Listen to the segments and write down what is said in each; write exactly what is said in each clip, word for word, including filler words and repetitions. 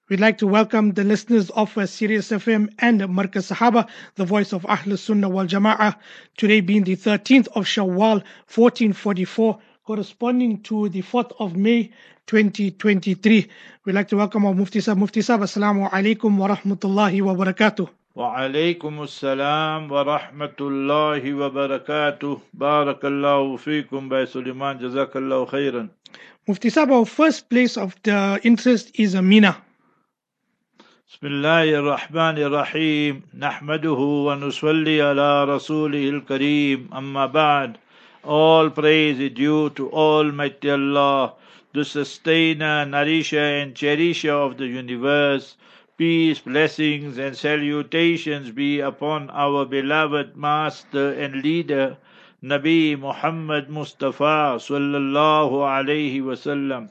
We'd like to welcome the listeners of uh, Sirius F M and Markaz Sahaba, the voice of Ahl Sunnah wal Jama'ah. Today being the thirteenth of Shawwal, fourteen forty-four, corresponding to the fourth of May, twenty twenty-three. We'd like to welcome our Mufti Sahib. Mufti Sahib, Assalamu alaikum wa rahmatullahi wa barakatuh. وعليكم السلام ورحمة الله وبركاته بارك الله فيكم by Suleiman جزاك الله خيرا. Mufti Sahib, our first place of the interest is Mina. بسم الله الرحمن الرحيم نحمده ونصلي على رسوله الكريم أما بعد. All praise is due to Almighty Allah, the sustainer, nourisher and cherisher of the universe. Peace, blessings and salutations be upon our beloved master and leader, Nabi Muhammad Mustafa sallallahu alayhi wasallam.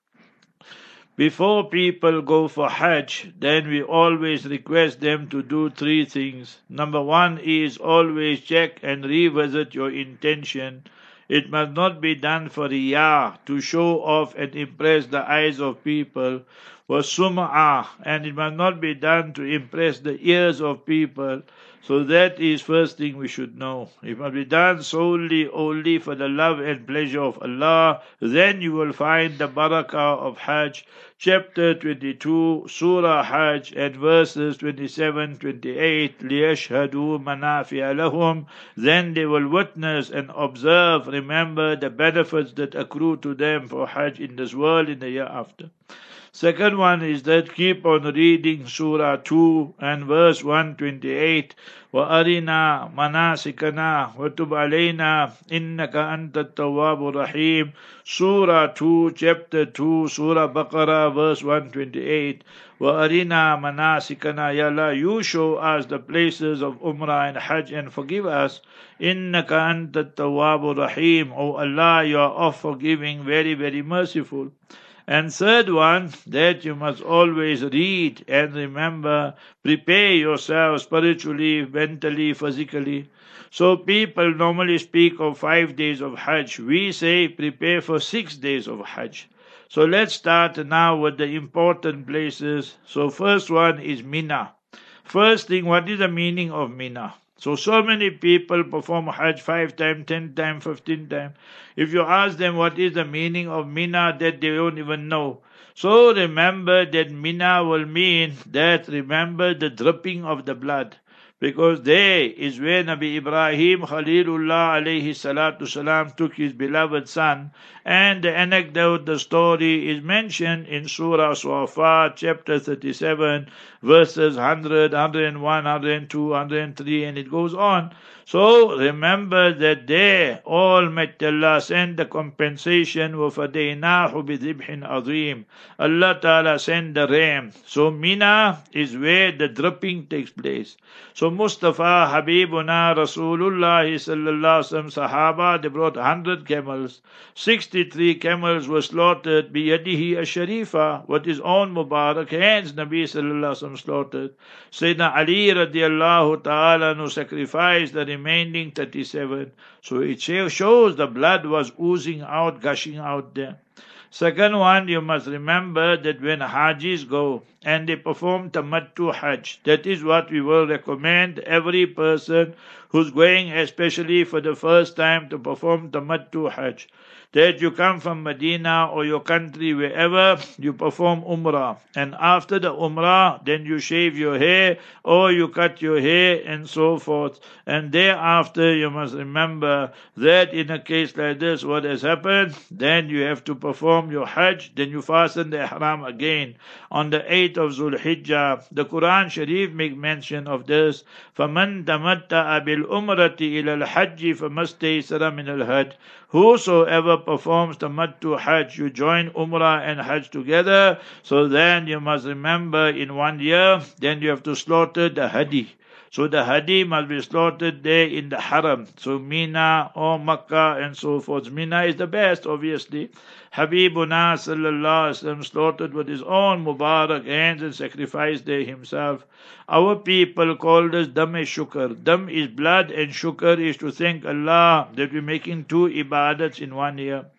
Before people go for Hajj, then we always request them to do three things. Number one is always check and revisit your intention. It must not be done for riyah, to show off and impress the eyes of people, was sum'ah, and it must not be done to impress the ears of people. So that is first thing we should know. It must be done solely only for the love and pleasure of Allah. Then you will find the barakah of Hajj, chapter twenty-two, Surah Hajj, and verses twenty-seven, twenty-eight. لِيَشْهَدُوا مَنَافِعَ لَهُمْ. Then they will witness and observe, remember the benefits that accrue to them for Hajj in this world, in the year after. Second one is that keep on reading Surah two and verse one twenty-eight. وَأَرِنَا مَنَاسِكَنَا وَتُبْ عَلَيْنَا إِنَّكَ أَنْتَ التَّوَّابُ الرَّحِيمُ. Surah two, chapter two, Surah Baqarah, verse one twenty-eight. وَأَرِنَا مَنَاسِكَنَا. Ya Allah, you show us the places of Umrah and Hajj and forgive us. إِنَّكَ أَنْتَ التَّوَّابُ الرَّحِيمُ. O Allah, you are of forgiving, very, very merciful. And third one, that you must always read and remember, prepare yourself spiritually, mentally, physically. So people normally speak of five days of Hajj. We say prepare for six days of Hajj. So let's start now with the important places. So first one is Mina. First thing, what is the meaning of Mina? So, so many people perform Hajj five times, ten times, fifteen times. If you ask them what is the meaning of Mina, that they don't even know. So remember that Mina will mean that remember the dripping of the blood. Because there is where Nabi Ibrahim Khalilullah alayhi salatu salam took his beloved son. And the anecdote, the story is mentioned in Surah Swafat, chapter thirty-seven, verses one hundred, one hundred one, one hundred two, one hundred three, and it goes on. So remember that there Almighty Allah sent the compensation وَفَدَيْنَاهُ بِذِبْحٍ عَظِيمٍ. Allah Ta'ala sent the ram. So Mina is where the dripping takes place. So Mustafa Habibuna Rasulullah sallallahu alaihi wasallam Sahaba, they brought one hundred camels. sixty-three camels were slaughtered biyadihi ash-sharifa, with his own Mubarak hands Nabi sallallahu alaihi wasallam slaughtered. Sayyidina Ali radiallahu ta'ala no sacrificed the remaining thirty-seven. So it shows the blood was oozing out, gushing out there. Second one, you must remember that when Hajis go and they perform Tamattu Hajj, that is what we will recommend every person who's going, especially for the first time, to perform Tamattu Hajj. That you come from Medina or your country, wherever, you perform Umrah. And after the Umrah, then you shave your hair or you cut your hair and so forth. And thereafter, you must remember that in a case like this, what has happened, then you have to perform your Hajj, then you fasten the Ihram again. On the eighth of Zulhijjah, the Quran Sharif make mention of this. فَمَنْ تَمَتَّعَ بِالْأُمْرَةِ إِلَى الْحَجِّ فَمَسْتَيْسَرَ مِنَ الْهَدْيِ. Whosoever performs Tamattu Hajj, you join Umrah and Hajj together. So then you must remember in one year, then you have to slaughter the Hadi. So the Hadi must be slaughtered there in the Haram. So Mina or Makkah and so forth. Mina is the best, obviously. Habibuna sallallahu alaihi wasallam slaughtered with his own Mubarak hands and sacrificed there himself. Our people call this Dam-e-Shukr. Dam is blood and Shukr is to thank Allah that we're making two ibadats in one year.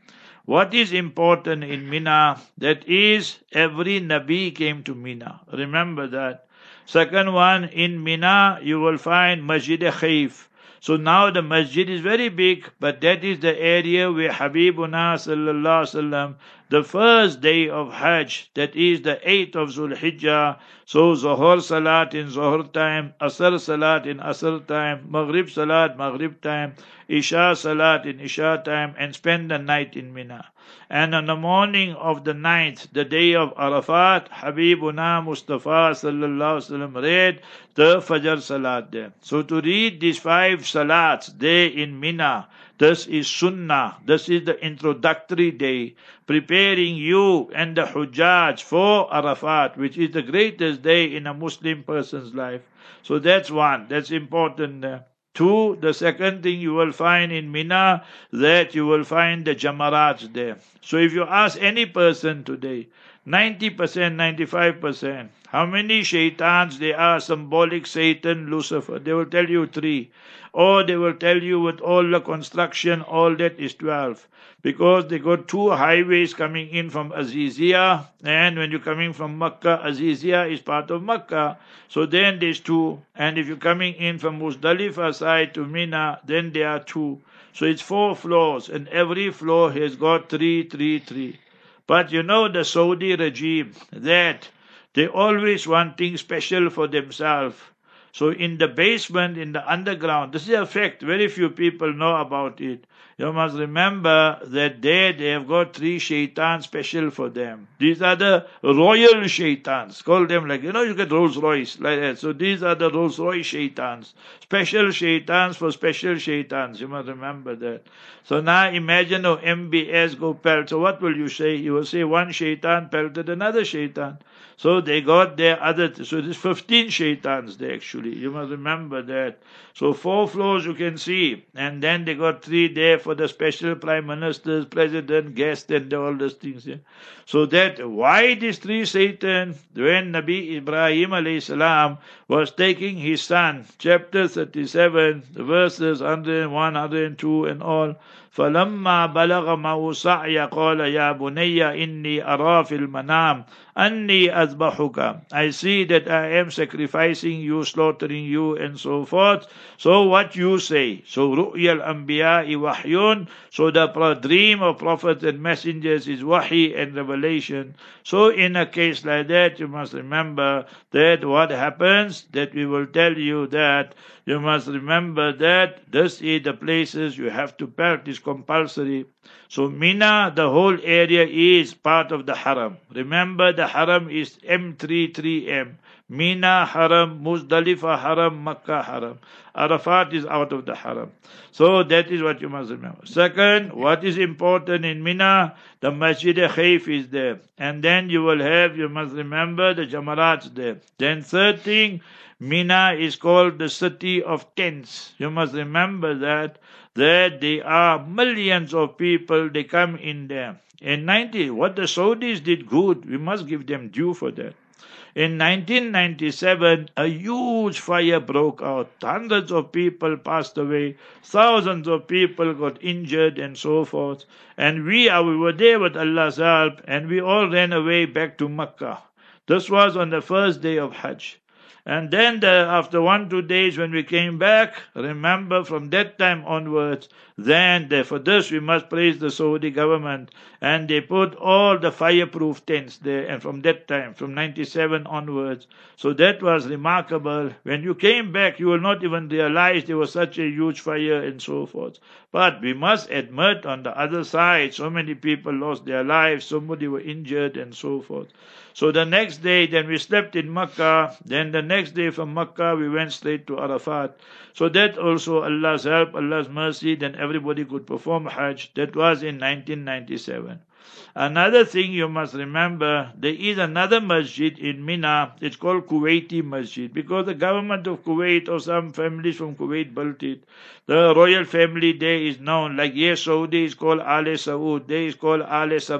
What is important in Mina? That is, every Nabi came to Mina. Remember that. Second one, in Mina you will find Masjid Khaif. So now the masjid is very big, but that is the area where Habibuna sallallahu alaihi wasallam, the first day of Hajj, that is the eighth of Zulhijjah, so Zuhur Salat in Zuhur time, Asr Salat in Asr time, Maghrib Salat, Maghrib time, Isha Salat in Isha time, and spend the night in Mina. And on the morning of the ninth, the day of Arafat, Habibuna Mustafa sallallahu alaihi wasallam read the Fajr Salat there. So to read these five Salats there in Mina, this is Sunnah, this is the introductory day, preparing you and the Hujjaj for Arafat, which is the greatest day in a Muslim person's life. So that's one, that's important there. Two, the second thing you will find in Mina, that you will find the Jamarats there. So if you ask any person today, ninety percent, ninety-five percent, how many shaitans there are, symbolic Satan, Lucifer, they will tell you three. Or they will tell you with all the construction, all that is twelve. Because they got two highways coming in from Azizia, and when you're coming from Makkah, Azizia is part of Makkah. So then there's two. And if you're coming in from Muzdalifah side to Mina, then there are two. So it's four floors, and every floor has got three, three, three. But you know the Saudi regime, that they always want things special for themselves. So in the basement, in the underground, this is a fact, very few people know about it. You must remember that there they have got three shaitans special for them. These are the royal shaitans. Call them like, you know, you get Rolls Royce, like that. So these are the Rolls Royce shaitans. Special shaitans for special shaitans. You must remember that. So now imagine how M B S go pelt. So what will you say? You will say one shaitan pelted another shaitan. So they got their other, so there's fifteen shaitans there actually. You must remember that. So four floors you can see. And then they got three there for the special prime ministers, president, guest, and all those things. Yeah. So that, why these three Satan? When Nabi Ibrahim alayhi salam was taking his son, chapter thirty-seven, the verses one hundred one, one hundred two and all, فَلَمَّا بَلَغَ مَعُ سَعْيَ قَالَ يَا بُنَيَّ إِنِّي أَرَى فِي الْمَنَامِ أَنِّي أَذْبَحُكَ. I see that I am sacrificing you, slaughtering you, and so forth. So what you say? So رُؤْيَ الْأَنْبِيَاءِ وَحْيٌ. So the dream of prophets and messengers is wahi and revelation. So in a case like that, you must remember that what happens, that we will tell you that you must remember that this is the places you have to practice compulsory. So Mina, the whole area is part of the Haram. Remember the Haram is M thirty-three M. Mina Haram, Muzdalifah Haram, Makkah Haram. Arafat is out of the Haram. So that is what you must remember. Second, what is important in Mina? The Masjid Khaif is there. And then you will have, you must remember, the Jamarats there. Then third thing, Mina is called the city of tents. You must remember that, that there are millions of people, they come in there. In ninety, what the Saudis did good, we must give them due for that. In nineteen ninety-seven, a huge fire broke out. Hundreds of people passed away. Thousands of people got injured and so forth. And we, are, we were there with Allah's help, and we all ran away back to Makkah. This was on the first day of Hajj. And then the, after one, two days when we came back, remember from that time onwards, then the, for this we must praise the Saudi government. And they put all the fireproof tents there, and from that time, from ninety-seven onwards. So that was remarkable. When you came back, you will not even realize there was such a huge fire and so forth. But we must admit on the other side, so many people lost their lives, somebody were injured and so forth. So the next day, then we slept in Makkah. Then the next day from Makkah, we went straight to Arafat. So that also Allah's help, Allah's mercy, then everybody could perform Hajj. That was in nineteen ninety-seven. Another thing you must remember, there is another masjid in Mina. It's called Kuwaiti Masjid, because the government of Kuwait or some families from Kuwait built it. The royal family there is known, like yes, Saudi is called Al Saud, there is called Al Sabah.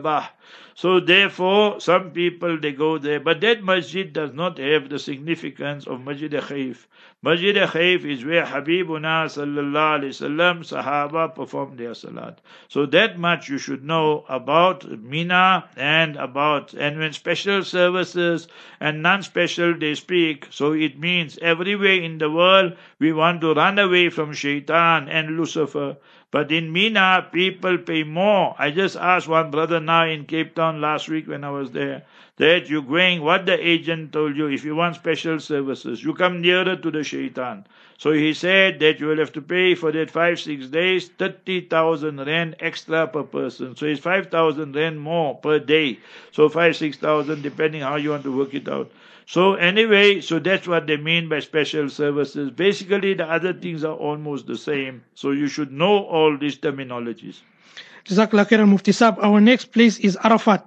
So therefore, some people they go there, but that masjid does not have the significance of Masjid Khaif. Masjid Khaif is where Habibuna sallallahu alaihi wasallam Sahaba performed their salat. So that much you should know about Mina and about, and when special services and non-special they speak, so it means everywhere in the world we want to run away from Shaitan and Lucifer. But in Mina, people pay more. I just asked one brother now in Cape Town last week when I was there, that you're going, what the agent told you, if you want special services, you come nearer to the Shaitan. So he said that you will have to pay for that five, six days, thirty thousand rand extra per person. So it's five thousand rand more per day. So five, six thousand, depending how you want to work it out. So anyway, so that's what they mean by special services. Basically, the other things are almost the same. So you should know all these terminologies. Jazakallah khairan, Mufti Saab. Our next place is Arafat.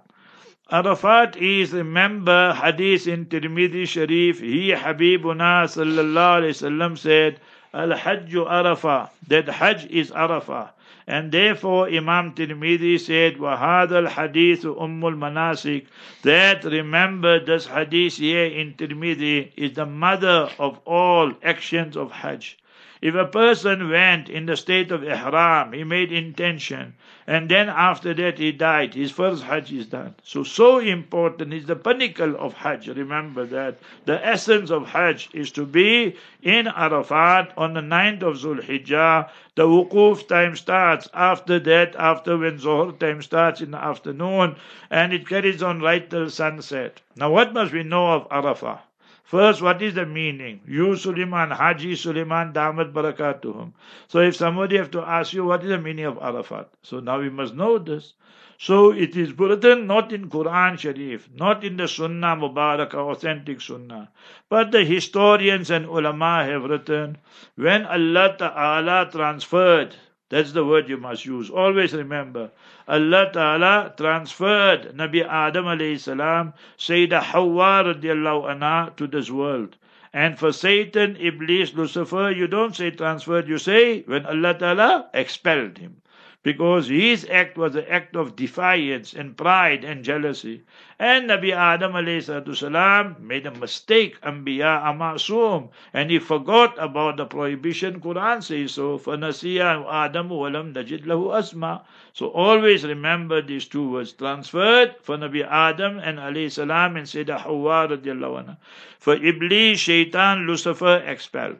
Arafat is, remember, hadith in Tirmidhi Sharif. He, Habibuna sallallahu alayhi wasallam said, Al-Hajju Arafah, that Hajj is Arafah. And therefore Imam Tirmidhi said, وَهَذَا الْحَدِيثُ أُمُّ الْمَنَاسِكِ, that remember this hadith here in Tirmidhi is the mother of all actions of Hajj. If a person went in the state of ihram, he made intention, and then after that he died, his first Hajj is done. So, so important is the pinnacle of Hajj. Remember that. The essence of Hajj is to be in Arafat on the ninth of Zulhijjah. The wukuf time starts after that, after when Zohar time starts in the afternoon, and it carries on right till sunset. Now what must we know of Arafah? First, what is the meaning? You, Suleiman, Haji Suleiman, Damat Barakatuhum. So if somebody have to ask you, what is the meaning of Arafat? So now we must know this. So it is written not in Quran Sharif, not in the Sunnah Mubarakah, authentic Sunnah. But the historians and ulama have written, when Allah Ta'ala transferred, that's the word you must use. Always remember, Allah Ta'ala transferred Nabi Adam alayhi salam, Sayyidah Hawa radiallahu anha to this world. And for Satan, Iblis, Lucifer, you don't say transferred, you say when Allah Ta'ala expelled him. Because his act was an act of defiance and pride and jealousy. And Nabi Adam alayhi salam made a mistake, Anbiya Amasum, and he forgot about the prohibition. Quran says so, فَنَسِيَا آدَمُ وَلَمْ نَجِدْ لَهُ أَسْمَى. So always remember these two words, transferred for Nabi Adam and alayhi salam and Sayyidah Hawa radiallahu anha. For Iblis, Shaitan, Lucifer expelled.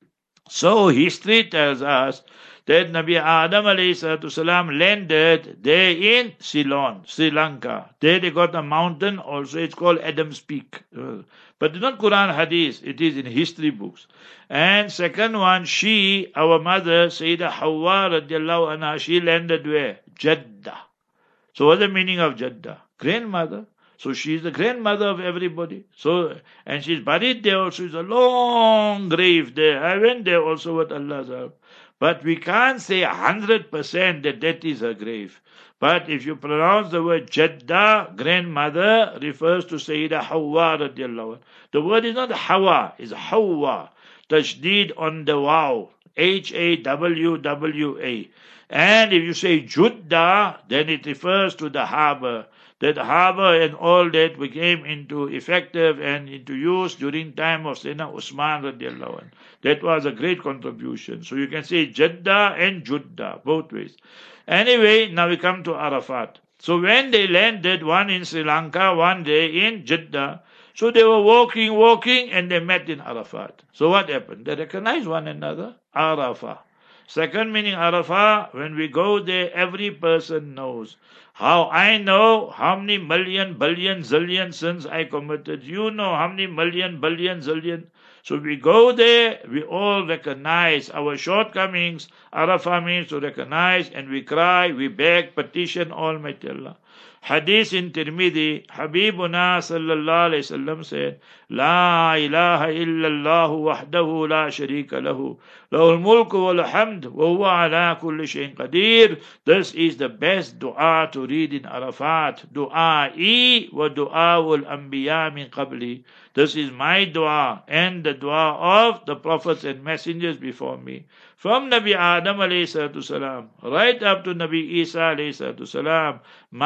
So history tells us that Nabi Adam alayhi salam landed there in Ceylon, Sri Lanka. There they got a mountain, also it's called Adam's Peak. Uh, but it's not Quran Hadith, it is in history books. And second one, she, our mother, Sayyidah Hawa radiallahu anha, she landed where? Jeddah. So what's the meaning of Jeddah? Grandmother. So she's the grandmother of everybody. So, and she's buried there also. It's a long grave there. I went there also with Allah's help. But we can't say one hundred percent that that is her grave. But if you pronounce the word Jeddah, grandmother, refers to Sayyidah Hawa radiallahu anha. The word is not Hawa, it's Hawa. Tashdid on the waw. H A W W A. And if you say Juddah, then it refers to the harbor. That harbor and all that became into effective and into use during time of Sayyidina Usman radiallahu anh. That was a great contribution. So you can say Jeddah and Juddah, both ways. Anyway, now we come to Arafat. So when they landed, one in Sri Lanka, one day in Jeddah, so they were walking, walking, and they met in Arafat. So what happened? They recognized one another. Arafah. Second meaning Arafah, when we go there, every person knows. How I know how many million, billion, zillion sins I committed. You know how many million, billion, zillion. So we go there, we all recognize our shortcomings. Arafah means to recognize, and we cry, we beg, petition Almighty Allah. Hadith in Tirmidhi, Habibuna sallallahu alayhi wasallam said, La ilaha illallah wahdahu la sharika lahu, lahul mulku wal hamd, wa huwa ala kulli shayin qadir. This is the best dua to read in Arafat. Du'a'i wa du'a'ul anbiya min qabli. This is my dua and the dua of the prophets and messengers before me. From Nabi Adam alayhi salatu salam right up to Nabi Isa alayhi salatu salam, ma min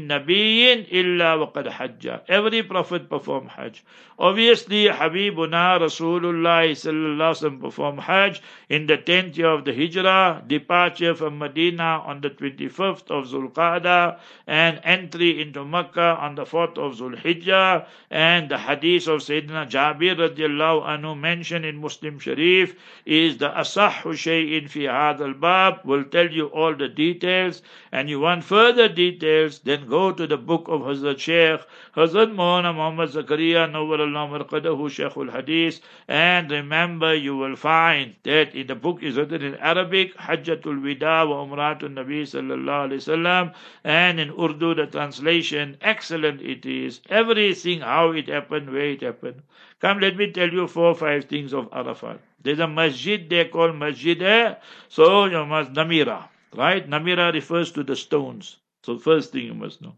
min nabiyyin illa waqad hajja. Every prophet performed Hajj. Obviously, Habibuna Rasulullah sallallahu alaihi wasallam performed Hajj in the tenth year of the Hijrah, departure from Medina on the twenty-fifth of Zulqa'dah, and entry into Makkah on the fourth of Zulhijjah. And the hadith of Sayyidina Jabir radiallahu anhu mentioned in Muslim Sharif is the asahhu shay'in fi hadha al-bab, will tell you all the details. And you want further details, then go to the book of Hazrat Shaykh, Hazrat Maulana Muhammad Zakaria Nawwarallahu Marqadahu Shaykhul Hadith. And remember, you will find that in the book is written in Arabic, Hajjatul Wida wa Umratul Nabi sallallahu alaihi wasallam, and in Urdu the translation, excellent it is. Everything, how it happened, where it happened. Come, let me tell you four or five things of Arafat. There's a masjid they call Masjid, eh? So you must Namira. Right? Namira refers to the stones. So first thing you must know.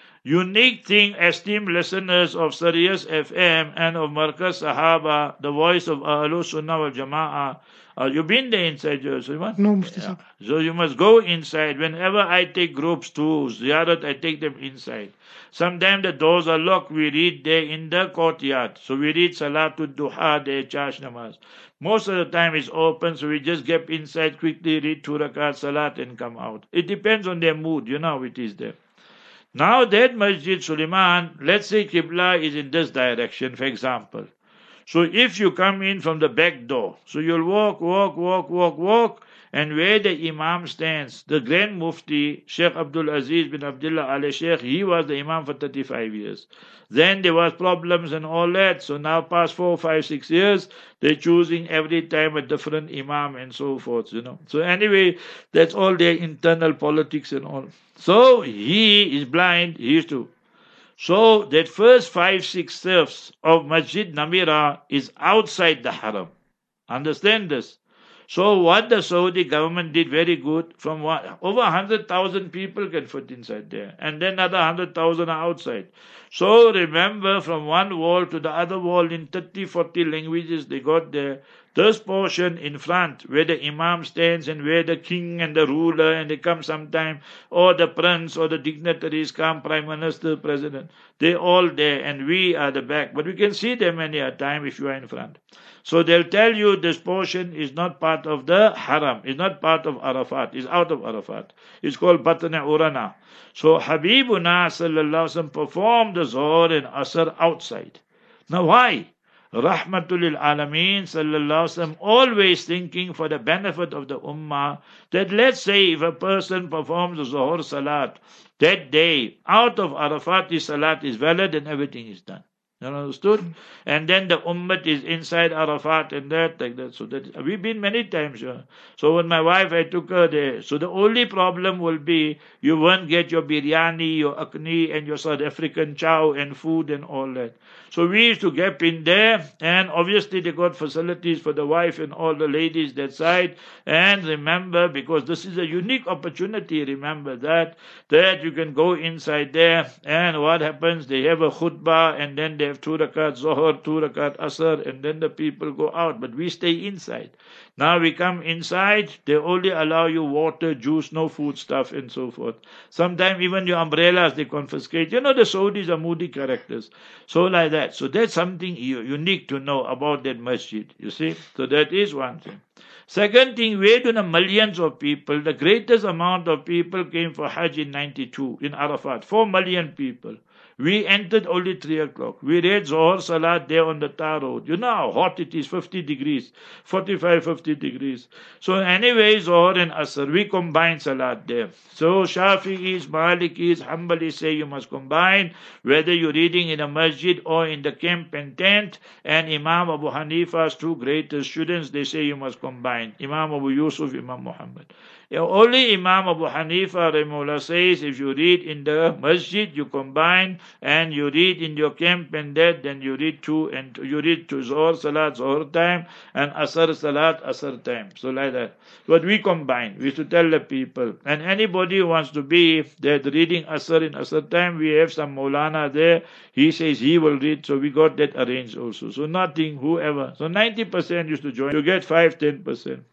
Unique thing, esteemed listeners of Sirius F M and of Markaz Sahaba, the voice of Ahlul Sunnah wal Jama'ah. Uh, you've been there inside, Sulaiman? No, Mufti Sahib. Yeah. So you must go inside. Whenever I take groups to Ziyarat, I take them inside. Sometimes the doors are locked. We read there in the courtyard. So we read Salatul Duha there, Chash Namaz. Most of the time it's open, so we just get inside quickly, read two rakat salat and come out. It depends on their mood, you know how it is there. Now that Masjid Sulaiman, let's say Qibla is in this direction, for example. So if you come in from the back door, so you'll walk, walk, walk, walk, walk, and where the Imam stands, the Grand Mufti, Sheikh Abdul Aziz bin Abdullah Al Sheikh, he was the Imam for thirty-five years. Then there was problems and all that. So now past four, five, six years, they're choosing every time a different Imam and so forth, you know. So anyway, that's all their internal politics and all. So he is blind, he used to. So that first five, six steps of Masjid Namira is outside the Haram. Understand this? So what the Saudi government did very good, from what, over one hundred thousand people can fit inside there, and then another one hundred thousand are outside. So remember, from one wall to the other wall in thirty, forty languages they got there. This portion in front, where the Imam stands and where the king and the ruler, and they come sometime, or the prince or the dignitaries come, prime minister, president, they're all there, and we are the back. But we can see them any a time if you are in front. So they'll tell you this portion is not part of the Haram, is not part of Arafat, is out of Arafat. It's called Batna Urana. So Habibuna sallallahu alaihi wasallam performed the Zohar and Asr outside. Now why? Rahmatul lil Alameen sallallahu alaihi wasallam, always thinking for the benefit of the Ummah, that let's say if a person performs the Zohar Salat that day, out of Arafat, his Salat is valid and everything is done. You understood? And then the ummah is inside Arafat and that, like that. So that we've been many times. Yeah. So when my wife, I took her there. So the only problem will be you won't get your biryani, your akni, and your South African chow and food and all that. So we used to get in there, and obviously they got facilities for the wife and all the ladies that side. And remember, because this is a unique opportunity, remember that, that you can go inside there, and what happens, they have a khutbah, and then they have two rakat Zohar, two rakat Asr, and then the people go out. But we stay inside. Now we come inside, they only allow you water, juice, no food stuff, and so forth. Sometimes even your umbrellas they confiscate. You know, the Saudis are moody characters. So like that. So that's something unique to know about that masjid, you see. So that is one thing. Second thing, where do the millions of people, the greatest amount of people came for Hajj in ninety-two in Arafat, four million people. We entered only three o'clock. We read Zohar Salat there on the tar road. You know how hot it is, fifty degrees, forty-five, fifty degrees. So anyway, Zohar and Asr, we combine Salat there. So Shafi'is, Malikis, Hanbalis say you must combine, whether you're reading in a masjid or in the camp and tent. And Imam Abu Hanifa's two greatest students, they say you must combine. Imam Abu Yusuf, Imam Muhammad. Only Imam Abu Hanifa Rahimahullah says if you read in the masjid, you combine, and you read in your camp and that, then you read two, and you read two Zohar Salat, Zohar time, and Asr Salat, Asr time. So like that. But we combine. We used to tell the people. And anybody who wants to be that reading Asr in Asr time, we have some Maulana there. He says he will read, so we got that arranged also. So nothing, whoever. So ninety percent used to join. You get five, ten percent.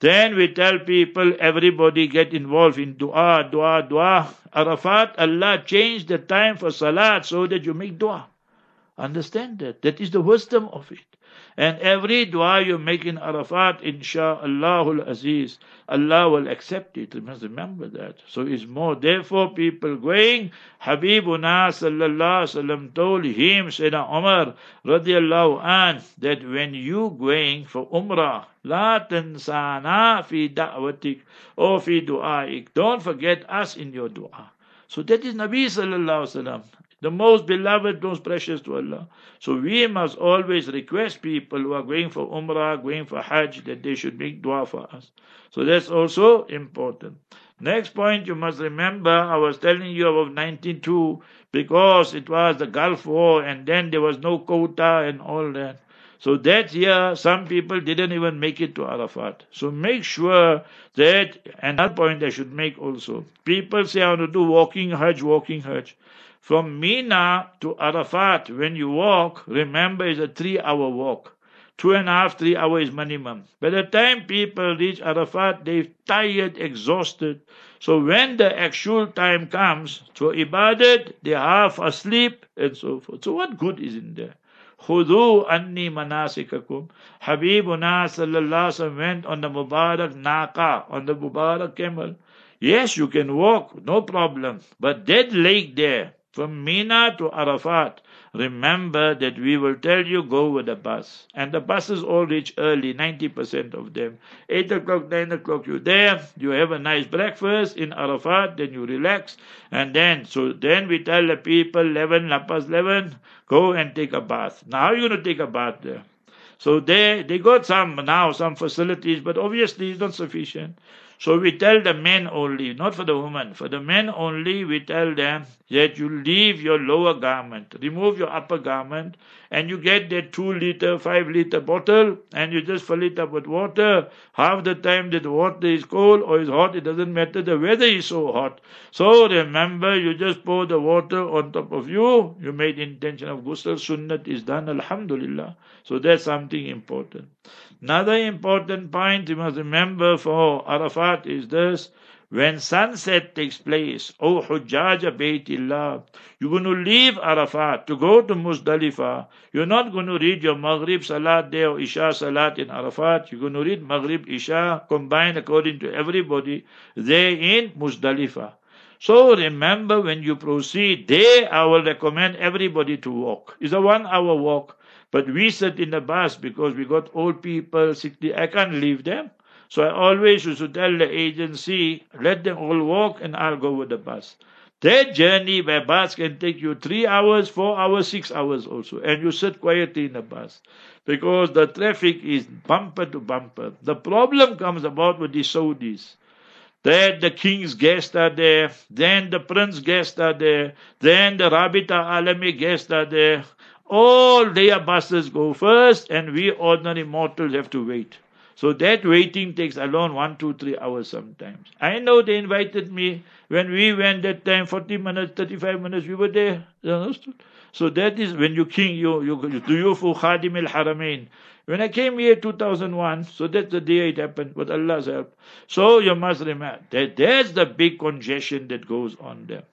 Then we tell people, everybody get involved in dua, dua, dua. Arafat, Allah changed the time for salat so that you make dua. Understand that. That is the wisdom of it. And every dua you make in Arafat, insha'Allahul Aziz, Allah will accept it. You must remember that. So it's more. Therefore, people going, Habibuna sallallahu alaihi wasallam told him, Sayyidina Umar radiallahu an, that when you going for Umrah, La tansana fi da'watik or fi du'aik. Don't forget us in your dua. So that is Nabi sallallahu alaihi wasallam, the most beloved, most precious to Allah. So we must always request people who are going for Umrah, going for Hajj, that they should make dua for us. So that's also important. Next point you must remember, I was telling you about nineteen oh two, because it was the Gulf War and then there was no quota and all that. So that year, some people didn't even make it to Arafat. So make sure that, another point I should make also, people say I want to do walking Hajj, walking Hajj. From Mina to Arafat, when you walk, remember it's a three-hour walk. Two and a half, three hours is minimum. By the time people reach Arafat, they're tired, exhausted. So when the actual time comes for Ibadat, they're half asleep and so forth. So what good is in there? Khudu anni manasikakum. Habibuna sallallahu alaihi wasallam went on the Mubarak Naqa, on the Mubarak camel. Yes, you can walk, no problem. But that lake there, from Mina to Arafat, remember that we will tell you go with the bus. And the buses all reach early, ninety percent of them. eight o'clock, nine o'clock, you're there. You have a nice breakfast in Arafat, then you relax. And then, so then we tell the people, eleven, past eleven, go and take a bath. Now how are you going to take a bath there? So they, they got some, now some facilities, but obviously it's not sufficient. So we tell the men only, not for the women. For the men only, we tell them that you leave your lower garment, remove your upper garment, and you get that two liter, five liter bottle, and you just fill it up with water. Half the time that the water is cold or is hot, it doesn't matter. The weather is so hot. So remember, you just pour the water on top of you. You made intention of ghusl. Sunnat is done, alhamdulillah. So that's something important. Another important point you must remember for Arafat is this. When sunset takes place, O Hujjaj Baytillah, you're going to leave Arafat to go to Muzdalifah. You're not going to read your Maghrib Salat there or Isha Salat in Arafat. You're going to read Maghrib Isha combined according to everybody there in Muzdalifah. So remember, when you proceed there, I will recommend everybody to walk. It's a one hour walk. But we sit in the bus because we got old people, sixty. I can't leave them. So I always used to tell the agency, let them all walk and I'll go with the bus. That journey by bus can take you three hours, four hours, six hours also. And you sit quietly in the bus. Because the traffic is bumper to bumper. The problem comes about with the Saudis. That the king's guests are there, then the prince guests are there, then the Rabita Alami guests are there. All their buses go first, and we ordinary mortals have to wait. So that waiting takes alone one, two, three hours sometimes. I know they invited me when we went that time, forty minutes, thirty-five minutes, we were there. You understood? So that is when you king, you you you do you for Khadim al Haramain. When I came here two thousand one, so that's the day it happened with Allah's help. So you must remember that there's the big congestion that goes on there.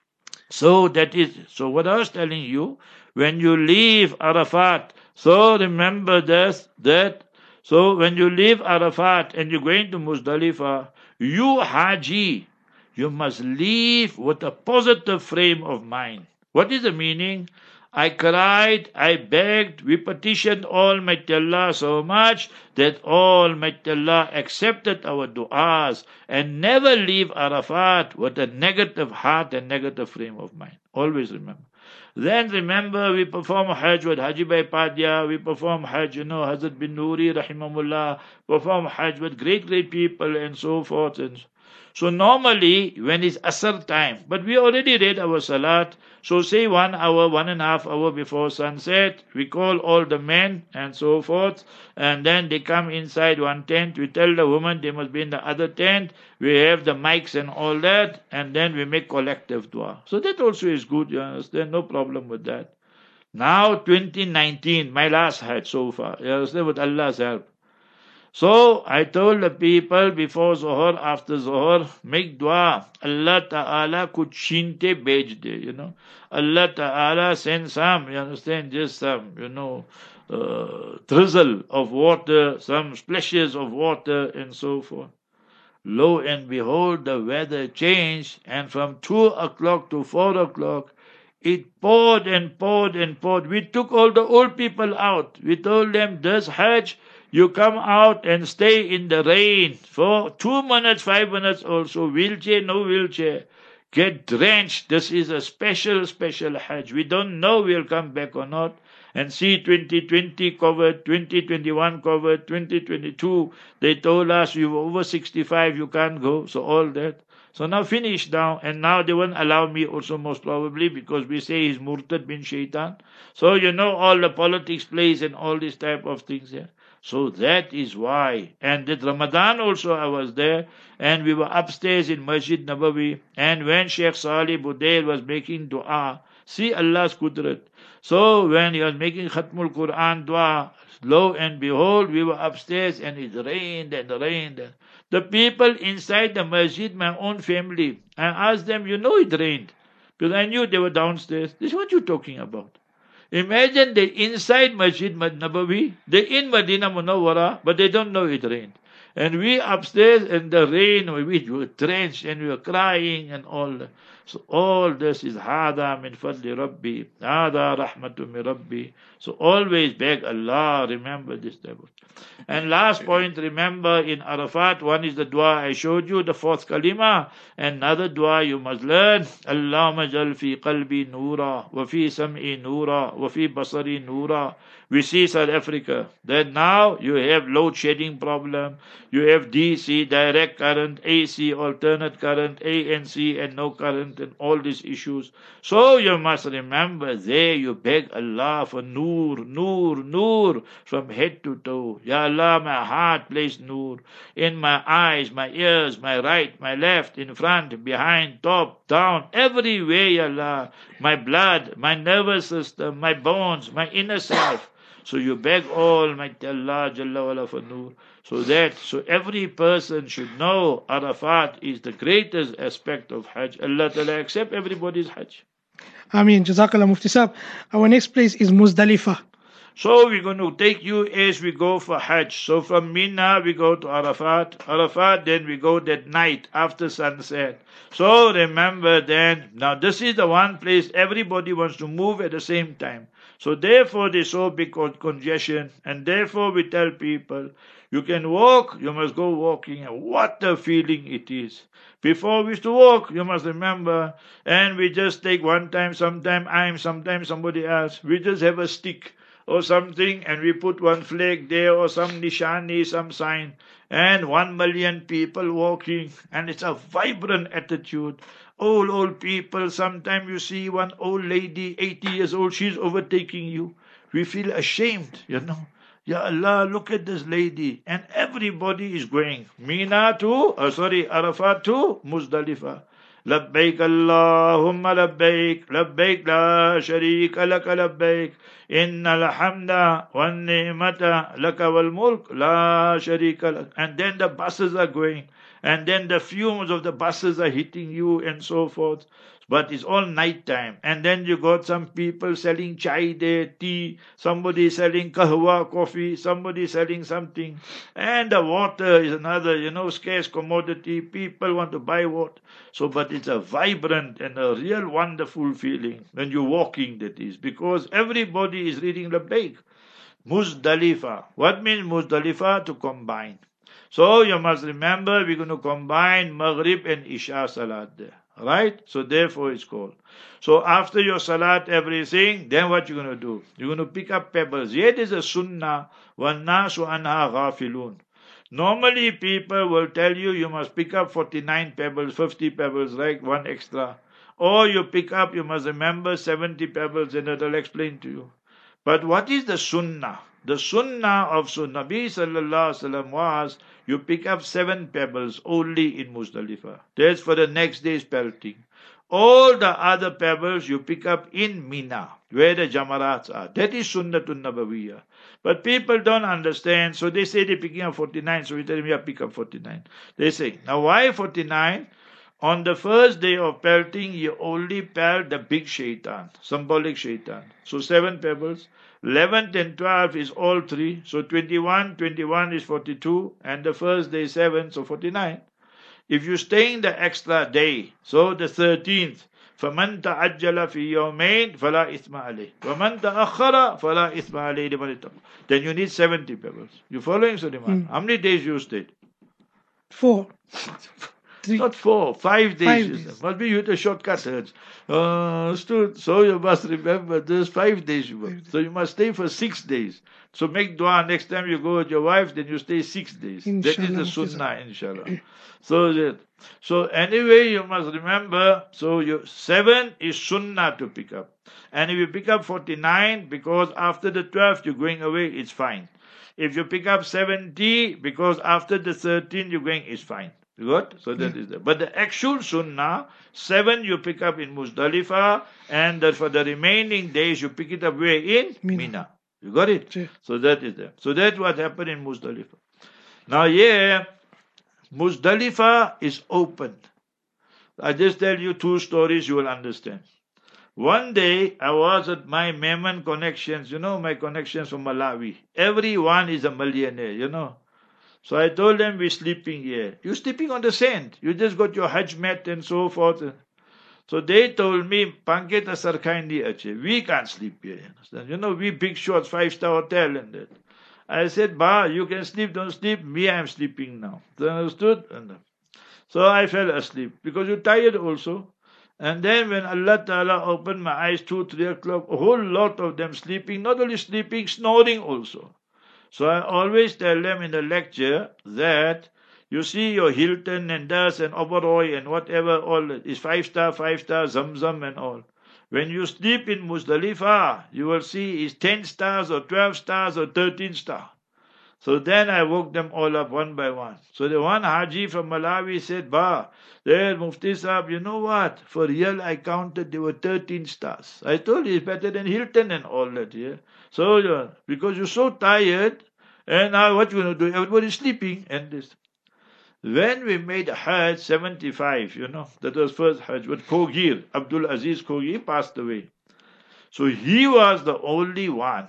So that is, so what I was telling you, when you leave Arafat, so remember this, that, so when you leave Arafat and you're going to Muzdalifah, you Haji, you must leave with a positive frame of mind. What is the meaning? I cried, I begged, we petitioned Almighty Allah so much that Almighty Allah accepted our du'as, and never leave Arafat with a negative heart and negative frame of mind. Always remember. Then remember, we perform Hajj with Haji Bhai Padya, we perform Hajj, you know, Hazrat bin Nuri, Rahimahullah, perform Hajj with great, great people and so forth. And so. So normally, when it's Asr time, but we already read our Salat, so say one hour, one and a half hour before sunset, we call all the men and so forth, and then they come inside one tent, we tell the women they must be in the other tent, we have the mics and all that, and then we make collective dua. So that also is good, you understand, no problem with that. Now twenty nineteen, my last Hajj so far, you understand, with Allah's help. So I told the people before Zohar, after Zohar, make dua. Allah Ta'ala could chinte bej de, you know. Allah Ta'ala send some, you understand, just some, you know, uh, drizzle of water, some splashes of water and so forth. Lo and behold, the weather changed, and from two o'clock to four o'clock, it poured and poured and poured. We took all the old people out. We told them, this Hajj, you come out and stay in the rain for two minutes, five minutes also. Wheelchair, no wheelchair. Get drenched. This is a special, special Hajj. We don't know we'll come back or not. And see, twenty twenty covered, twenty twenty-one covered, twenty twenty-two. They told us you were over sixty-five, you can't go. So all that. So now finished now. And now they won't allow me also most probably because we say he's Murtad bin Shaitan. So you know all the politics plays and all this type of things here. So that is why. And that Ramadan also I was there. And we were upstairs in Masjid Nabawi. And when Sheikh Salih Budair was making dua, see Allah's Qudrat. So when he was making Khatmul Quran dua, lo and behold, we were upstairs and it rained and rained. The people inside the masjid, my own family, I asked them, you know it rained. Because I knew they were downstairs. This is what you're talking about. Imagine they inside Masjid Nabawi, they're in Medina Munawwara, but they don't know it rained. And we upstairs in the rain, we were drenched and we were crying and all that. So all this is hada min fadli Rabbi, hada rahmatu min Rabbi. So always beg Allah, remember this type of. And last point, remember in Arafat, one is the dua I showed you, the fourth kalima. Another dua you must learn. Allahumma jal fi qalbi noora, wa fi sam'i noora, wa fi basari noora. We see South Africa that now you have load shedding problem, you have D C, direct current, A C, alternate current, A N C, and no current, and all these issues. So you must remember there you beg Allah for noor, noor, noor from head to toe. Ya Allah, my heart place noor in my eyes, my ears, my right, my left, in front, behind, top, down, everywhere, Ya Allah. My blood, my nervous system, my bones, my inner self. So you beg Almighty Allah Jalla wala for noor. So that, so every person should know Arafat is the greatest aspect of Hajj. Allah Ta'ala accept everybody's Hajj. Ameen. Jazakallah Mufti Sahib. Our next place is Muzdalifah. So we're going to take you as we go for Hajj. So from Mina we go to Arafat. Arafat, then we go that night after sunset. So remember then, now this is the one place everybody wants to move at the same time. So therefore there's so big congestion, and therefore we tell people, you can walk, you must go walking, and what a feeling it is. Before we used to walk, you must remember, and we just take one time, sometime I'm, sometimes somebody else, we just have a stick or something, and we put one flag there or some nishani, some sign, and one million people walking, and it's a vibrant attitude. Old, old people, sometimes you see one old lady, eighty years old, she's overtaking you. We feel ashamed, you know. Ya Allah, look at this lady. And everybody is going. Mina to, uh, sorry, Arafat to Muzdalifah. لبيك اللهم لبيك لبيك لا شريك لك لبيك إن الحمد والنعمة لك والملك لا شريك لك. And then the buses are going, and then the fumes of the buses are hitting you and so forth. But it's all night time. And then you got some people selling chai there, tea, somebody selling kahwa, coffee, somebody selling something. And the water is another, you know, scarce commodity. People want to buy water. So, but it's a vibrant and a real wonderful feeling when you're walking, that is, because everybody is reading Labbaik. Muzdalifah. What means Muzdalifah? To combine. So you must remember we're going to combine Maghrib and Isha Salat there. Right? So therefore it's called. So after your salat, everything, then what you're going to do? You're going to pick up pebbles. Yet is a sunnah. وَالنَّاسُ عَنْهَا غَافِلُونَ. Normally people will tell you you must pick up forty-nine pebbles, fifty pebbles, right? One extra. Or you pick up, you must remember seventy pebbles, and it'll explain to you. But what is the sunnah? The sunnah of Sunnah Nabi sallallahu alaihi wasallam was you pick up seven pebbles only in Muzdalifah. That's for the next day's pelting. All the other pebbles you pick up in Mina, where the Jamarats are. That is Sunnatun Nabawiyah. But people don't understand, so they say they're picking up forty-nine, so we tell them, yeah, pick up forty-nine. They say, now why forty-nine? On the first day of pelting, you only pelt the big shaitan, symbolic shaitan. So seven pebbles. eleventh and twelfth is all three. So twenty-one, twenty-one is forty-two, and the first day seven, so forty-nine. If you stay in the extra day, so the thirteenth, فَمَنْ تَعَجَّلَ فِي يَوْمَيْنِ فَلَا إِثْمَ عَلَيْهِ وَمَنْ تَأَخَّرَ فَلَا إِثْمَ عَلَيْهِ لِمَنِ اتَّقَى. Then you need seventy pebbles. You following, Suleiman? Mm. How many days you stayed? Four. Three. Not four, five days. Five you days. said. Must be you the shortcut herds. Uh, stood. So you must remember there's five days you were. So you must stay for six days. So make dua next time you go with your wife, then you stay six days. That is the sunnah, inshallah. So that, so anyway, you must remember, so you, seven is sunnah to pick up. And if you pick up forty-nine, because after the twelfth you're going away, it's fine. If you pick up seventy, because after the thirteen you're going, it's fine. You got? So that is that. But the actual sunnah, seven you pick up in Muzdalifah, and that for the remaining days you pick it up where? In Mina. Mina. You got it? Yeah. So that is that. So that's what happened in Muzdalifah. Now yeah, Muzdalifah is open. I just tell you two stories, you will understand. One day, I was at my Memon connections, you know, my connections from Malawi. Everyone is a millionaire, you know. So I told them, we're sleeping here. You're sleeping on the sand. You just got your Hajj mat and so forth. So they told me, Panketa Sarkaindi Ache, we can't sleep here. You understand? You know, we big shots, five-star hotel and that. I said, Ba, you can sleep, don't sleep. Me, I'm sleeping now. So understood? So I fell asleep because you're tired also. And then when Allah Ta'ala opened my eyes, two, three o'clock, a whole lot of them sleeping, not only sleeping, snoring also. So I always tell them in the lecture that you see your Hilton and Das and Oberoi and whatever, all is five star, five star, Zamzam and all. When you sleep in Muzdalifah, you will see is ten stars or twelve stars or thirteen star. So then I woke them all up one by one. So the one Haji from Malawi said, Ba, there, Mufti Sahib, you know what? For real, I counted there were thirteen stars. I told you it's better than Hilton and all that, yeah. So, uh, because you're so tired, and now what you going to do? Everybody's sleeping, and this. When we made Hajj seventy-five, you know, that was first Hajj, with Kogir, Abdul Aziz Kogir passed away. So he was the only one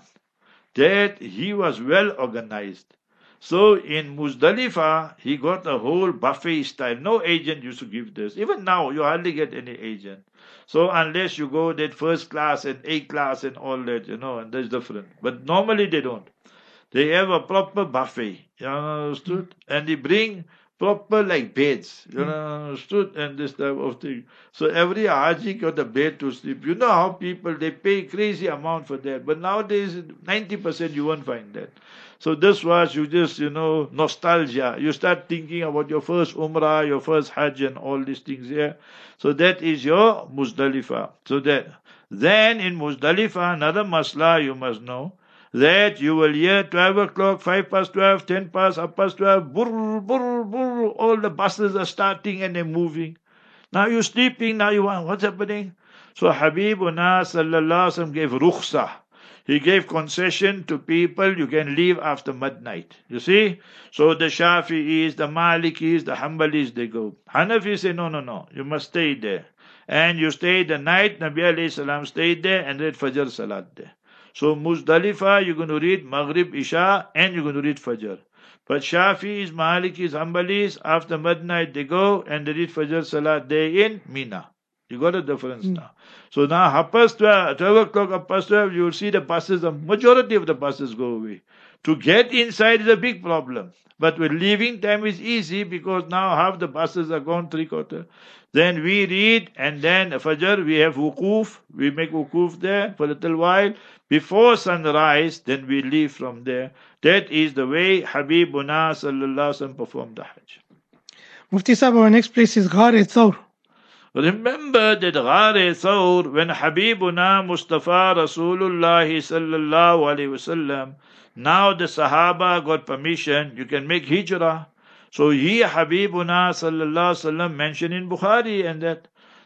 that he was well organized. So in Muzdalifah, he got a whole buffet style. No agent used to give this. Even now, you hardly get any agent. So unless you go that first class and A class and all that, you know, and that's different. But normally they don't. They have a proper buffet, you understood? And they bring proper like beds, you understood? And this type of thing. So every Haji got a bed to sleep. You know how people, they pay crazy amount for that. But nowadays, ninety percent you won't find that. So this was, you just, you know, nostalgia. You start thinking about your first Umrah, your first Hajj and all these things here. So that is your Muzdalifah. So that, then in Muzdalifah, another masla you must know, that you will hear twelve o'clock, five past twelve, ten past, half past twelve, burr, burr, burr, all the buses are starting and they're moving. Now you're sleeping, now you want, what's happening? So Habibuna sallallahu alaihi wasallam gave rukhsah. He gave concession to people, you can leave after midnight. You see? So the Shafi'is, the Malikis, the Hanbalis, they go. Hanafi say, no, no, no, you must stay there. And you stay the night, Nabi alayhi salam stayed there and read Fajr Salat there. So Muzdalifah, you're going to read Maghrib, Isha, and you're going to read Fajr. But Shafi'is, Malikis, Hanbalis, after midnight they go and they read Fajr Salat there in Mina. You got a difference mm. now. So now, half past twelve, twelve o'clock, half past twelve, you will see the buses, the majority of the buses go away. To get inside is a big problem. But with leaving time is easy because now half the buses are gone, three quarter. Then we read and then Fajr, we have wukuf, we make wukuf there for a little while. Before sunrise, then we leave from there. That is the way Habibuna sallallahu alaihi wasallam performed the Hajj. Mufti Sahib, our next place is Ghar Thawr. Remember that Ghar Thawr, when Habibuna Mustafa Rasulullah sallallahu alaihi wasallam, now the Sahaba got permission, you can make hijrah. So he Habibuna sallallahu alaihi wasallam mentioned in Bukhari and that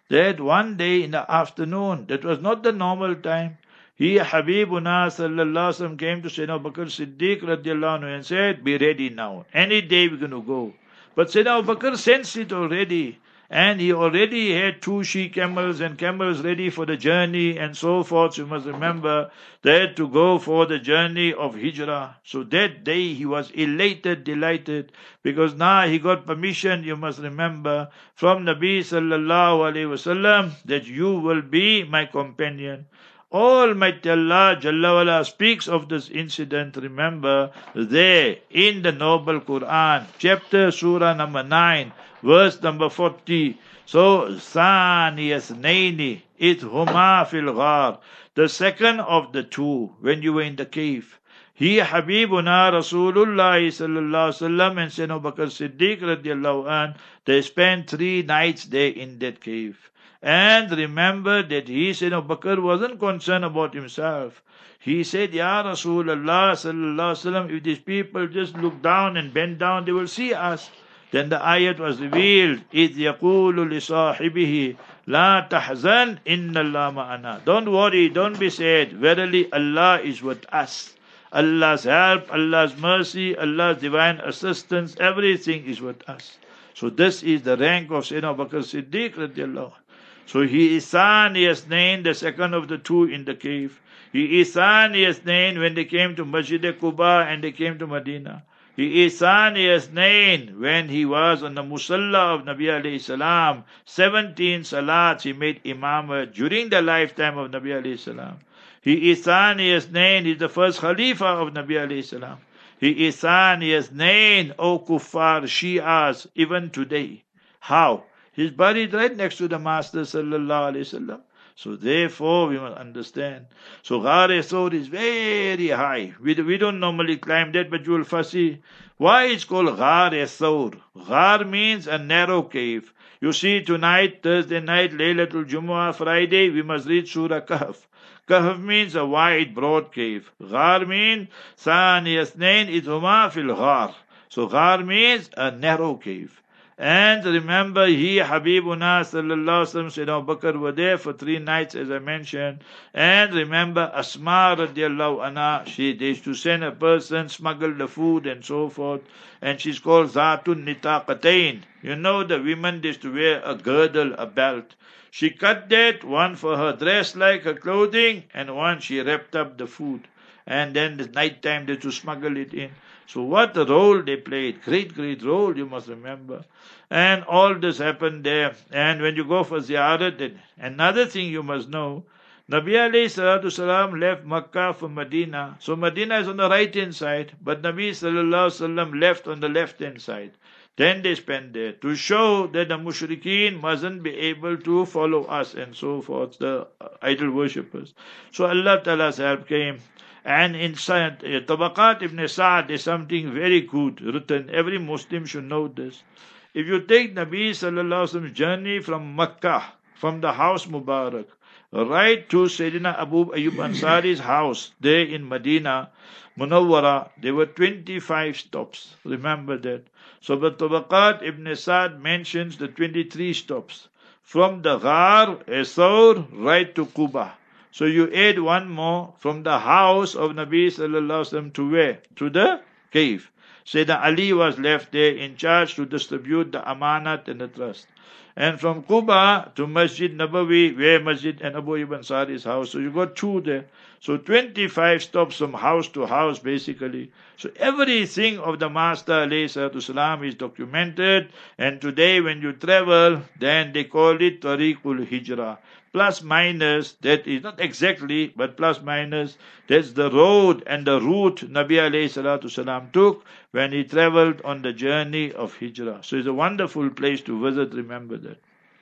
that one day in the afternoon, that was not the normal time, he, Habibuna sallallahu alaihi wasallam, came to Sayyidina Abu Bakr Siddiq radiallahu anhu and said, be ready now. Any day we're going to go. But Sayyidina Abu Bakr sensed it already. And he already had two she camels and camels ready for the journey and so forth. You must remember they had to go for the journey of Hijrah. So that day he was elated, delighted, because now he got permission, you must remember, from Nabi sallallahu alayhi wasallam that you will be my companion. Almighty Allah Jalla wala speaks of this incident, remember, there in the Noble Quran, chapter Surah number nine, verse number forty. So, Thaniyas Naini, it huma fil ghar. The second of the two, when you were in the cave. He Habibuna Rasulullah sallallahu alaihi wasallam and Sayyidina Abu Bakr Siddiq radiallahu an, they spent three nights there in that cave. And remember that he, Sayyidina Abu Bakr, wasn't concerned about himself. He said, Ya Rasulullah sallallahu alaihi wasallam, if these people just look down and bend down, they will see us. Then the ayat was revealed, إِذْ يَقُولُ لِصَاحِبِهِ لَا تَحْزَنْ إِنَّ اللَّهَ مَعَنَا. Don't worry, don't be sad. Verily Allah is with us. Allah's help, Allah's mercy, Allah's divine assistance, everything is with us. So this is the rank of Sayyidina Abu Bakr Siddiq radiallahu. So he is Thani Yasnain, the second of the two in the cave. He is Thani Yasnain when they came to Masjid Quba and they came to Medina. He is Thani Yasnain when he was on the Musalla of Nabi alayhi salam. Seventeen salats he made imamah during the lifetime of Nabi alayhi salam. He is Thani Yasnain, he is the first Khalifa of Nabi alayhi salam. He is Thani Yasnain, O Kuffar Shi'as, even today. How? He's buried right next to the Master sallallahu alaihi wasallam. So therefore we must understand. So Ghar Thawr is very high. We, we don't normally climb that, but you will fussy. Why it's called Ghar Thawr? Ghar means a narrow cave. You see tonight, Thursday night, Laylatul Jumu'ah, Friday, we must read Surah Kahf. Kahf means a wide, broad cave. Ghar means Thani Yasnain idhuma fil ghar. So Ghar means a narrow cave. And remember, he, Habibuna sallallahu alaihi wasallam, Sayyidina Abu Bakr were there for three nights, as I mentioned. And remember, Asma radiallahu anha, she they used to send a person, smuggle the food and so forth. And she's called Zatun Nitaqatain. You know, the women used to wear a girdle, a belt. She cut that, one for her dress like her clothing, and one she wrapped up the food. And then the night time they used to smuggle it in. So what a role they played. Great, great role, you must remember. And all this happened there. And when you go for ziyarat, then another thing you must know, Nabi alayhi salatu salam left Makkah for Medina. So Medina is on the right hand side, but Nabi sallallahu alaihi wasallam left on the left hand side. Then they spent there to show that the mushrikeen mustn't be able to follow us and so forth, the idol worshippers. So Allah Ta'ala's help came. And in Tabaqat ibn Sa'd is something very good written. Every Muslim should know this. If you take Nabi sallallahu alaihi wasallam's journey from Makkah, from the house Mubarak, right to Sayyidina Abu Ayyub Ansari's house there in Medina Munawwara, there were twenty-five stops. Remember that. So the Tabaqat ibn Sa'd mentions the twenty-three stops. From the Ghar Thawr right to Quba. So you add one more from the house of Nabi sallallahu alaihi wasallam to where? To the cave. Sayyidina Ali was left there in charge to distribute the amanat and the trust. And from Quba to Masjid Nabawi, where Masjid and Abu Ibn Sari's house. So you got two there. So twenty-five stops from house to house basically. So everything of the Master alayhi salatu salam is documented. And today when you travel, then they call it Tariqul Hijrah. Plus minus, that is not exactly, but plus minus, that's the road and the route Nabi alayhi salatu salam took when he traveled on the journey of Hijrah. So it's a wonderful place to visit, remember that.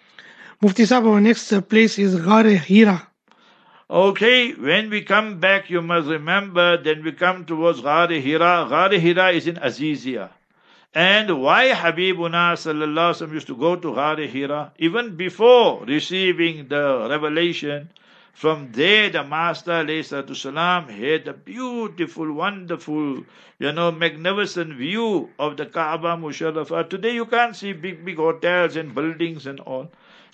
Mufti Sahib, our next uh, place is Ghar Hira. Okay, when we come back, you must remember, then we come towards Ghar Hira. Ghar Hira is in Azizia. And why Habibuna sallallahu alaihi wasallam used to go to Ghar Hira, even before receiving the revelation, from there the Master alayhi salatu salam had a beautiful, wonderful, you know, magnificent view of the Kaaba Musharrafah. Today you can't see big, big hotels and buildings and all.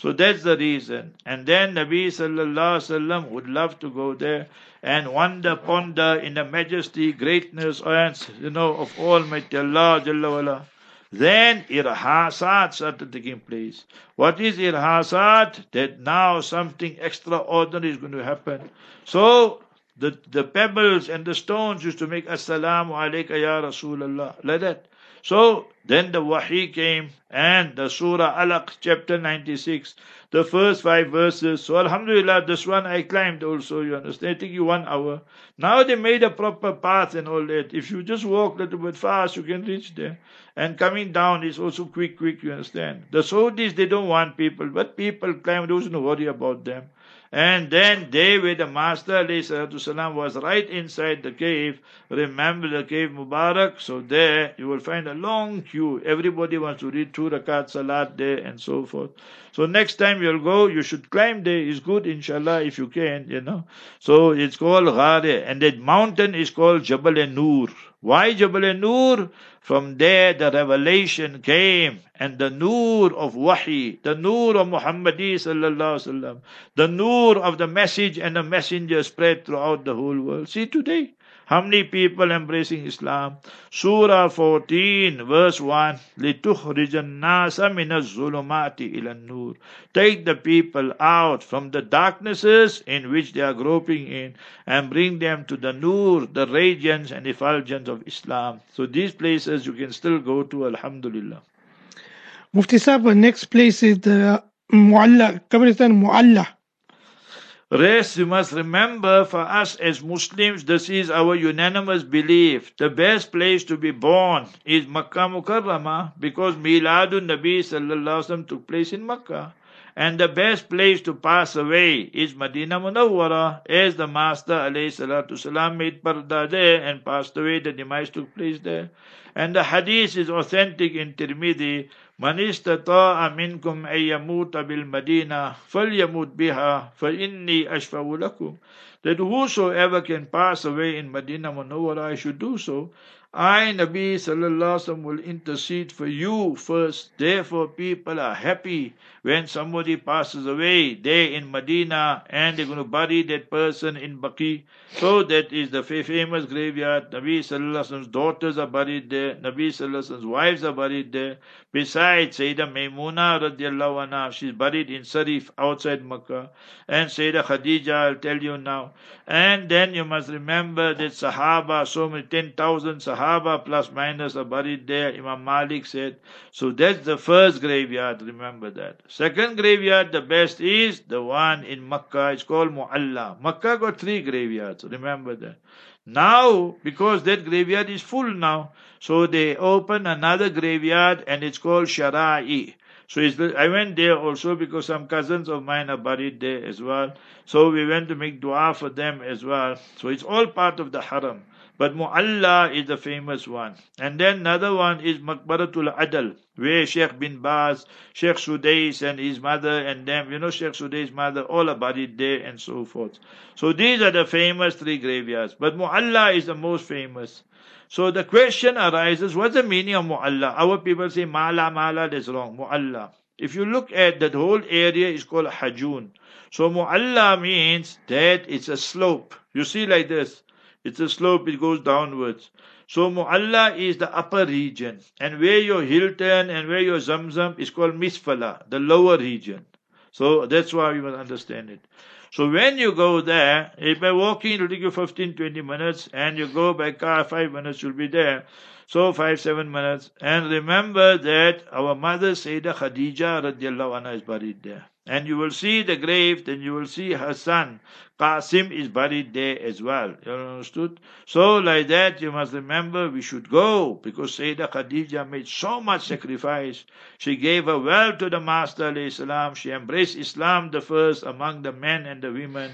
So that's the reason. And then Nabi sallallahu alaihi wasallam would love to go there and wonder, ponder in the majesty, greatness, and you know of Almighty Allah Jalla wala. Then irhasat started taking place. What is irhasat? That now something extraordinary is going to happen. So the the pebbles and the stones used to make Assalamu alayka ya Rasulallah, like that. So then the wahi came and the Surah Alaq chapter ninety-six, the first five verses. So Alhamdulillah, this one I climbed also, you understand. It took you one hour. Now they made a proper path and all that. If you just walk a little bit fast, you can reach there. And coming down is also quick, quick, you understand. The Saudis, they don't want people, but people climb, those don't worry about them. And then they, where the Master ﷺ was right inside the cave, remember the cave Mubarak, so there you will find a long queue. Everybody wants to read two rakat salat there and so forth. So next time you'll go, you should climb there. It's good, inshallah, if you can, you know. So it's called Ghare, and that mountain is called Jabal-e-Nur. Why Jabal-e-Nur? From there the revelation came, and the Nur of Wahi, the Nur of Muhammadi sallallahu alaihi wasallam, the Nur of the message and the messenger spread throughout the whole world. See today, how many people embracing Islam? Surah fourteen, verse one, لِتُخْرِجَ النَّاسَ مِنَ الظُّلُمَاتِ إِلَى النُّورِ. Take the people out from the darknesses in which they are groping in and bring them to the Nur, the radiance and effulgence of Islam. So these places you can still go to, Alhamdulillah. Mufti Sahib, next place is the Mu'alla, Qabristan Mu'alla. Rest, you must remember, for us as Muslims, this is our unanimous belief. The best place to be born is Makkah Mukarramah, because Miladun Nabi sallallahu alaihi wasallam took place in Makkah. And the best place to pass away is Medina Munawwara, as the Master alayhi salatu salam made parda there and passed away. The demise took place there. And the hadith is authentic in Tirmidhi. Man istata'a minkum ayyamuta bil Madina falyamut biha fa inni ashfa'u lakum. That whosoever can pass away in Medina Munawwara, I should do so. I, Nabi sallallahu alaihi wasallam, will intercede for you first. Therefore, people are happy when somebody passes away there in Medina and they're going to bury that person in Baqi. So that is the famous graveyard. Nabi sallallahu alaihi wasallam's daughters are buried there. Nabi sallallahu alaihi wasallam's wives are buried there. Besides, Sayyidah Maymuna radiallahu anha, she's buried in Sarif outside Makkah. And Sayyidah Khadija, I'll tell you now. And then you must remember that Sahaba, so many ten thousand Sahaba plus minus are buried there. Imam Malik said. So that's the first graveyard, remember that. Second graveyard, the best is the one in Makkah. It's called Mu'alla. Makkah got three graveyards, remember that. Now, because that graveyard is full now, so they open another graveyard and it's called Shara'i. So it's the, I went there also because some cousins of mine are buried there as well. So we went to make dua for them as well. So it's all part of the haram. But Mu'alla is the famous one. And then another one is Maqbaratul Adal, where Sheikh bin Baz, Sheikh Sudais and his mother and them, you know Sheikh Sudais' mother, all are buried there and so forth. So these are the famous three graveyards. But Mu'alla is the most famous. So the question arises, what's the meaning of Mu'alla? Our people say Mala, Mala, that's wrong. Mu'alla. If you look at that whole area is called Hajun. So Mu'alla means that it's a slope. You see like this. It's a slope, it goes downwards. So Mu'alla is the upper region. And where your Hilton and where your Zamzam is called Misfala, the lower region. So that's why you must understand it. So when you go there, if by walking it will take you fifteen, twenty minutes, and you go by car, five minutes you'll be there. So five, seven minutes. And remember that our mother Sayyidah Khadija radiallahu anha is buried there. And you will see the grave, then you will see her son Qasim is buried there as well. You understood? So like that you must remember we should go, because Sayyidah Khadija made so much sacrifice. She gave her wealth to the Master alayhi salam. She embraced Islam the first among the men and the women.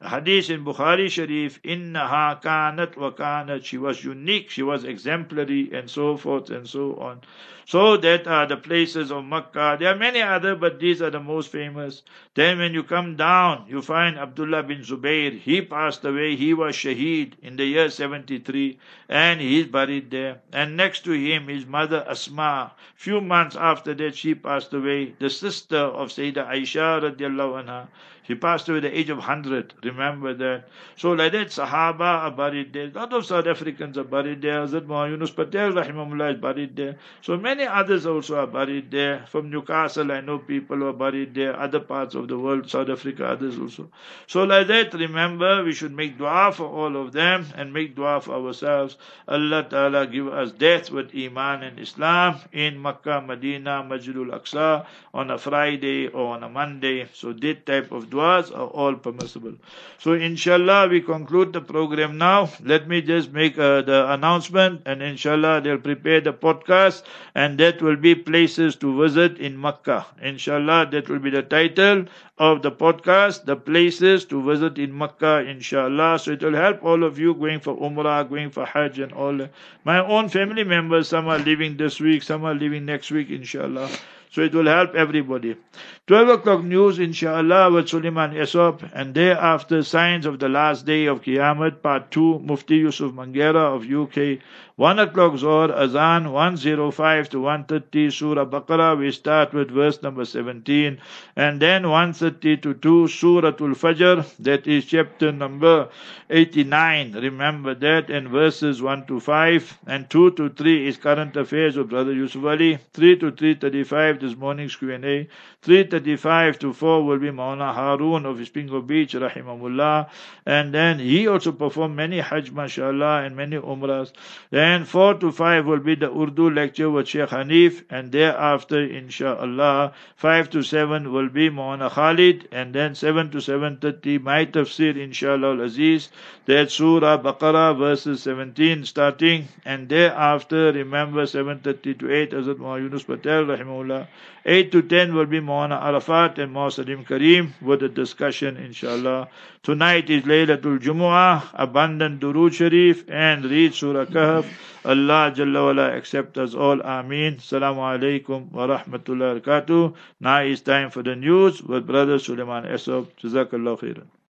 Hadith in Bukhari Sharif, Innaha kanat wa kanat, she was unique, she was exemplary, and so forth and so on. So that are the places of Makkah. There are many other, but these are the most famous. Then when you come down, you find Abdullah bin Zubayr. He passed away. He was shaheed in the year seventy-three, and he is buried there. And next to him, his mother Asma. Few months after that, she passed away. The sister of Sayyidah Aisha radiallahu anha. He passed away at the age of one hundred. Remember that. So like that, Sahaba are buried there. A lot of South Africans are buried there. Hazrat Muhammad Yunus Patel, rahimahullah, is buried there. So many others also are buried there. From Newcastle, I know people who are buried there. Other parts of the world, South Africa, others also. So like that, remember, we should make dua for all of them and make dua for ourselves. Allah Ta'ala give us death with Iman and Islam in Makkah, Medina, Masjidul Aqsa on a Friday or on a Monday. So that type of duas are all permissible. So inshallah we conclude the program now. Let me just make uh, the announcement, and inshallah they'll prepare the podcast, and that will be places to visit in Makkah. Inshallah that will be the title of the podcast, the places to visit in Makkah, inshallah. So it will help all of you going for Umrah, going for Hajj and all. My own family members, some are leaving this week, some are leaving next week, inshallah. So it will help everybody. twelve o'clock news, inshallah, with Suleiman Esop, and thereafter signs of the last day of Qiyamah, part two, Mufti Yusuf Mangera of U K. one o'clock Zohar, Azan, one oh five to one thirty, Surah Baqarah, we start with verse number seventeen, and then one thirty to two, Suratul Fajr, that is chapter number eighty-nine, remember that, and verses one to five, and two to three is current affairs of Brother Yusuf Ali, three to three thirty-five, this morning's Q and A, three thirty-five to four will be Maulana Harun of Ispingo Beach, rahimahullah, and then he also performed many Hajj, mashallah, and many Umrahs. Then four to five will be the Urdu lecture with Sheikh Hanif, and thereafter, inshallah, five to seven will be Maulana Khalid, and then seven to seven thirty, my tafsir, inshallah al-Aziz, that Surah Baqarah, verses seventeen starting, and thereafter, remember, seven thirty to eight, Hazrat Muhammad Yunus Patel, rahimahullah, eight to ten will be Maulana Arafat and Maulana Salim Kareem with a discussion, inshallah. Tonight is Laylatul Jumu'ah, abundant Durood Sharif, and read Surah Kahf. Allah Jalla wala accept us all. Ameen. Assalamu alaikum wa rahmatullahi wa barakatuh. Now it's time for the news with Brother Suleiman Esop. Jazakallah khairan.